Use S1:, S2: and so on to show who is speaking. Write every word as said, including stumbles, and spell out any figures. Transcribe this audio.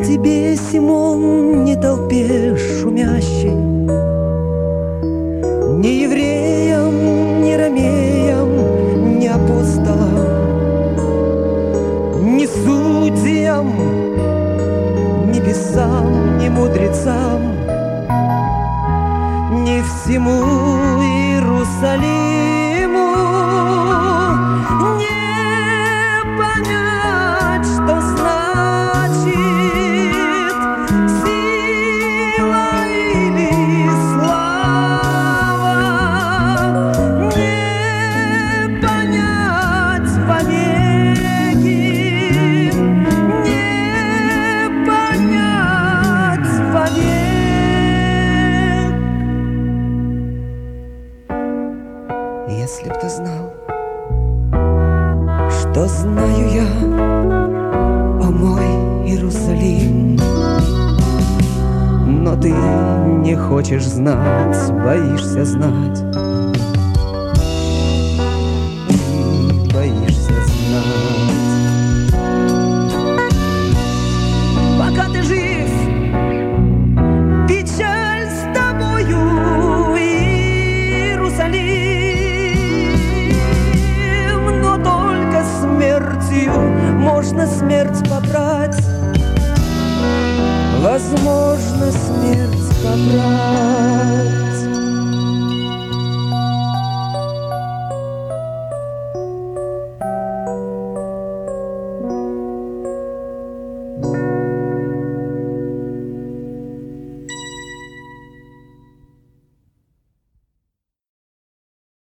S1: тебе, Симон, не толпе шумящей, ни евреям, ни ромеям, ни апостолам, ни судьям, ни писам, ни мудрецам, ни всему Иерусалиму не понять, что значит сила или слава, не понять вовеки, не понять вовек. Если б ты знал, что знаю я, о мой Иерусалим, но ты не хочешь знать, боишься знать, ты боишься знать. Пока ты жив, печаль с тобою, Иерусалим, но только смертью можно смерть побрать, возможно смерть побрать.